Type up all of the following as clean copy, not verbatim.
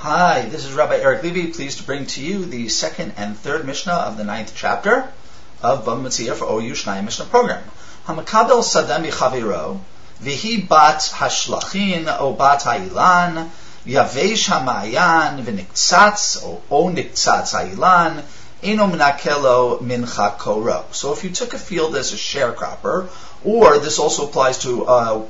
Hi, this is Rabbi Eric Levy, pleased to bring to you the second and third Mishnah of the 9th chapter of Bava Metzia for OU Shnai Mishnah program. Hamakabel sadem b'chaviro, v'hi bat hashlachin o bat ha'ilan, yavesh ha'ma'ayan v'niktzatz o niktzatz ha'ilan, eno menakelo mincha koro. So if you took a field as a sharecropper, or this also applies to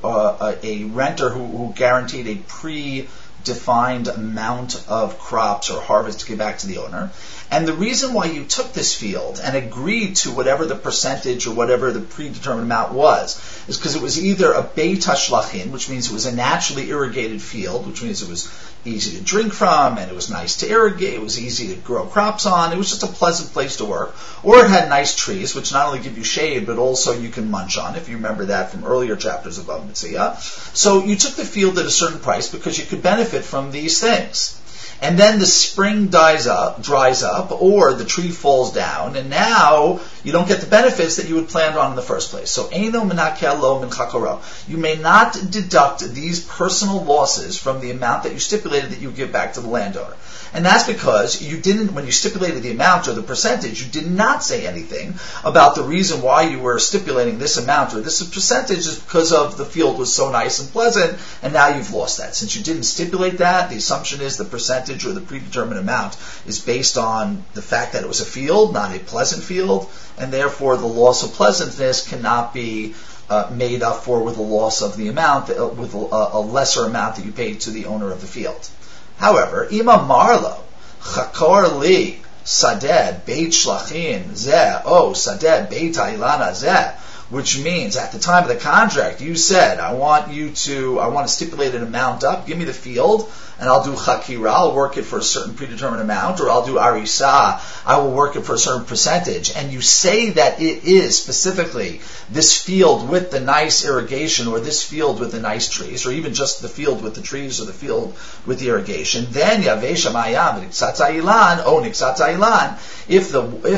a renter who guaranteed a pre-defined amount of crops or harvest to give back to the owner. And the reason why you took this field and agreed to whatever the percentage or whatever the predetermined amount was is because it was either a beit hashlachin, which means it was a naturally irrigated field, which means it was easy to drink from and it was nice to irrigate, it was easy to grow crops on, it was just a pleasant place to work, or it had nice trees, which not only give you shade, but also you can munch on, if you remember that from earlier chapters of Bava Metzia. So you took the field at a certain price because you could benefit from these things. And then the spring dries up, or the tree falls down, and now you don't get the benefits that you had planned on in the first place. So, eino menakel lo min chakoro. You may not deduct these personal losses from the amount that you stipulated that you give back to the landowner. And that's because you didn't, when you stipulated the amount or the percentage, you did not say anything about the reason why you were stipulating this amount or this percentage is because of the field was so nice and pleasant, and now you've lost that. Since you didn't stipulate that, the assumption is the percentage or the predetermined amount is based on the fact that it was a field, not a pleasant field, and therefore the loss of pleasantness cannot be made up for with a loss of the amount, with a lesser amount that you paid to the owner of the field. However, ima marlo chakor li sadeh beit shlachin zeh o sadeh beit hailana zeh, which means at the time of the contract you said, I want to stipulate an amount up, give me the field, and I'll do chakira, I'll work it for a certain predetermined amount, or I'll do arisa, I will work it for a certain percentage, and you say that it is specifically this field with the nice irrigation, or this field with the nice trees, or even just the field with the trees, or the field with the irrigation, then yavesha mayam niktzatz ha'ilan, o niktzatz ha'ilan, if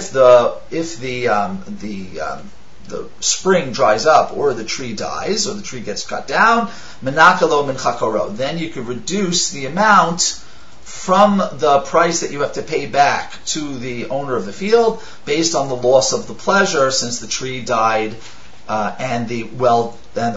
the spring dries up, or the tree dies, or the tree gets cut down, menakalo min chakoro. Then you could reduce the amount from the price that you have to pay back to the owner of the field based on the loss of the pleasure since the tree died and the well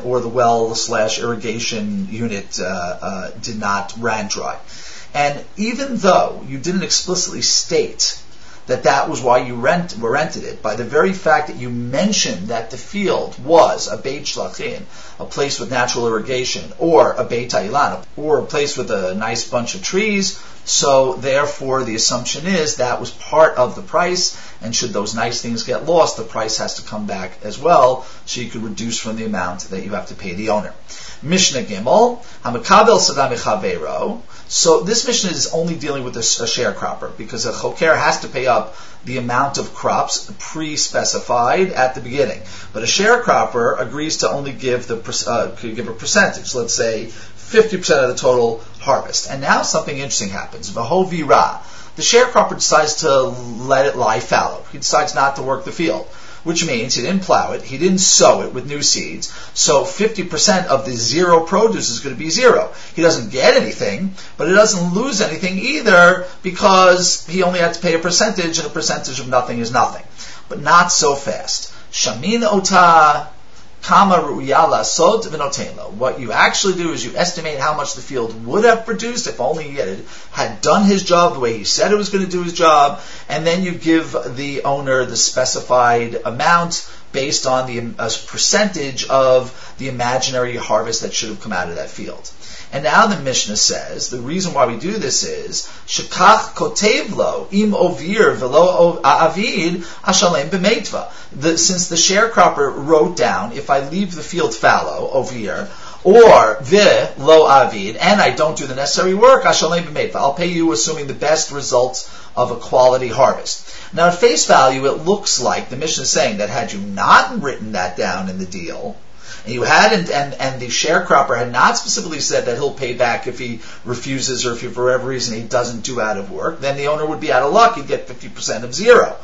/ irrigation unit did not ran dry. And even though you didn't explicitly state that was why you rented it, by the very fact that you mentioned that the field was a beit shlachin, a place with natural irrigation, or a beit ha'ilan, or a place with a nice bunch of trees, so therefore the assumption is that was part of the price, and should those nice things get lost, the price has to come back as well, so you could reduce from the amount that you have to pay the owner. Mishnah Gimel, Hamakabel sadam b'chavero. So this Mishnah is only dealing with a sharecropper, because a choker has to pay up the amount of crops pre-specified at the beginning. But a sharecropper agrees to only give a percentage, let's say 50% of the total harvest. And now something interesting happens. V'hovira. The sharecropper decides to let it lie fallow. He decides not to work the field, which means he didn't plow it, he didn't sow it with new seeds, so 50% of the zero produce is going to be zero. He doesn't get anything, but he doesn't lose anything either, because he only had to pay a percentage, and a percentage of nothing is nothing. But not so fast. Shamin ota kama ru'ya lasot v'noten lo. What you actually do is you estimate how much the field would have produced if only he had done his job the way he said it was going to do his job, and then you give the owner the specified amount based on the percentage of the imaginary harvest that should have come out of that field. And now the Mishnah says, the reason why we do this is, Shekach kotev lo im ovir velo avid ashalem b'meitva. Since the sharecropper wrote down, if I leave the field fallow, ovir, or ve lo avid, and I don't do the necessary work, ashalem b'meitva, I'll pay you assuming the best results of a quality harvest. Now at face value, it looks like the Mishnah is saying that had you not written that down in the deal, and you hadn't, and the sharecropper had not specifically said that he'll pay back if he refuses, or if for whatever reason he doesn't do out of work, then the owner would be out of luck, he'd get 50% of zero.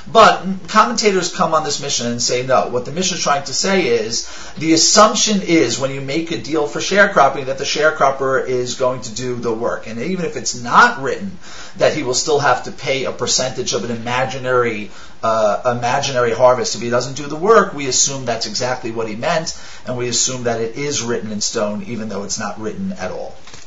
But commentators come on this Mishnah and say, no, what the Mishnah is trying to say is, the assumption is when you make a deal for sharecropping that the sharecropper is going to do the work. And even if it's not written that he will still have to pay a percentage of an imaginary harvest if he doesn't do the work, we assume that's exactly what he meant, and we assume that it is written in stone even though it's not written at all.